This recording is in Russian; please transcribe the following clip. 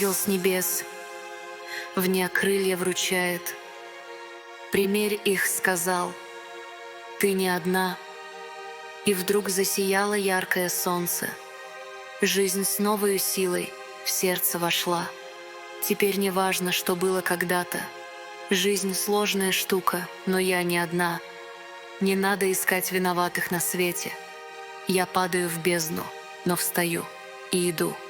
ангел с небес мне крылья вручает. Примерь их, сказал, ты не одна. И вдруг засияло яркое солнце. Жизнь с новой силой в сердце вошла. Теперь не важно, что было когда-то. Жизнь сложная штука, но я не одна. Не надо искать виноватых на свете. Я падаю в бездну, но встаю и иду.